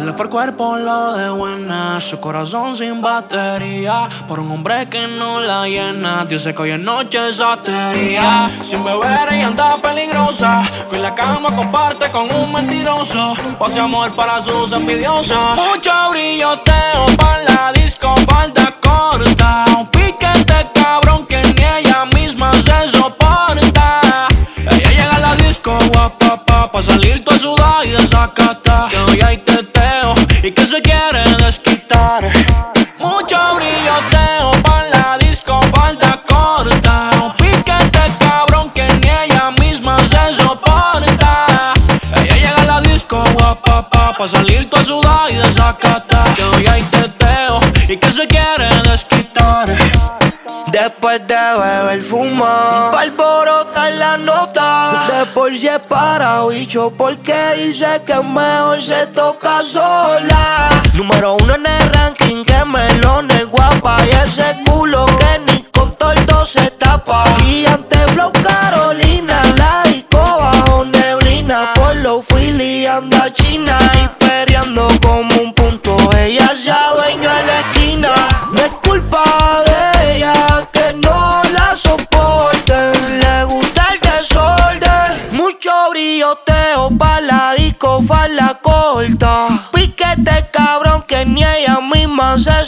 le fue el cuerpo lo de buena, su corazón sin batería. Por un hombre que no la llena, dice que hoy es noche de satería. Sin beber ella anda peligrosa, que en la cama comparte con un mentiroso. Pase amor para sus envidiosas. Mucho brilloteo para la disco, falda corta. Un piquete cabrón que ni ella misma se soporta. Ella llega a la disco guapa pa' salir toda sudada y desacata. Que hoy hay teteo y que se quiere desquitar. Mucho brilloteo pa' la disco, falda corta. Un piquete cabrón que ni ella misma se soporta. Ella llega a la disco guapa pa' salir toda sudada y desacata. Que hoy hay teteo y que se quiere desquitar. Después de beber fuma, pa' alborotar la nota. De por si es para bicho, porque dice que mejor se toca sola. Número 1 en el ranking, que melones guapa. Y ese culo que ni con torto se tapa. Gigante flow Carolina, la disco bajo neblina. Por los Philly anda china y peleando como un punto. Ella se adueñó en la esquina. No es culpa de ella que no la soporten. Le gusta el desorden. Mucho brilloteo pa' la disco, falda corta. Piquete cabrón que ni ella misma se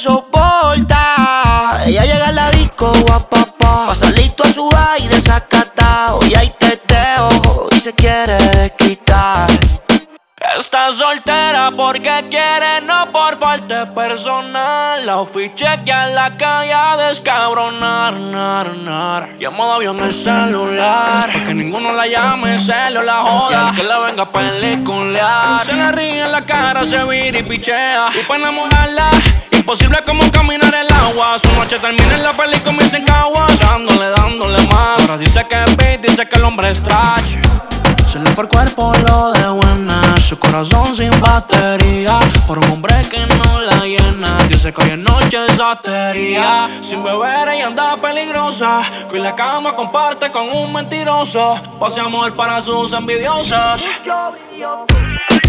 soporta. Ella llega a la disco guapa pa' salir toda sudada y desacata. Hoy hay teteo y se quiere desquitar. Está soltera porque quiere, no por falta personal. La ofiché que a la calle a descabronar, y en modo avión el celular, pa' que ninguno la llame, se lo la joda. Y al que la venga a peliculear, se le ríe en la cara, se vira y pichea. Y para enamorarla, imposible como caminar el agua. Su noche termina en la peli y comienza en caguas. Dándole más. Ahora dice que es beat, dice que el hombre es trash. Se le fue el cuerpo lo de buena, su corazón sin batería. Por un hombre que no la llena, dice que hoy es noche de satería. Sin beber ella anda peligrosa, que en la cama comparte con un mentiroso. Pase amor para sus envidiosas.